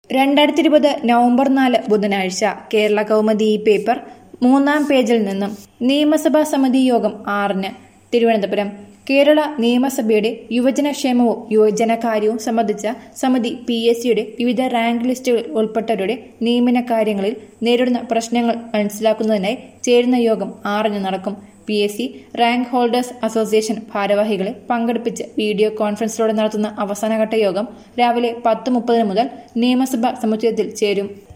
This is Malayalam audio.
2020 നവംബർ 4 ബുധനാഴ്ച കേരള കൗമുദി പേപ്പർ 3-ാം പേജിൽ നിന്നും നിയമസഭാ സമിതി യോഗം 6-ന് തിരുവനന്തപുരം. കേരള നിയമസഭയുടെ യുവജനക്ഷേമവും യുവജനകാര്യവും സംബന്ധിച്ച സമിതി PSCയുടെ വിവിധ റാങ്ക് ലിസ്റ്റുകളിൽ ഉൾപ്പെട്ടവരുടെ നിയമന കാര്യങ്ങളിൽ നേരിടുന്ന പ്രശ്നങ്ങൾ മനസ്സിലാക്കുന്നതിനായി ചേരുന്ന യോഗം 6-ന് നടക്കും. PSC റാങ്ക് ഹോൾഡേഴ്സ് അസോസിയേഷൻ ഭാരവാഹികളെ പങ്കെടുപ്പിച്ച് വീഡിയോ കോൺഫറൻസിലൂടെ നടത്തുന്ന അവസാനഘട്ട യോഗം രാവിലെ 10:30 മുതൽ നിയമസഭാ സമുച്ചയത്തിൽ ചേരും.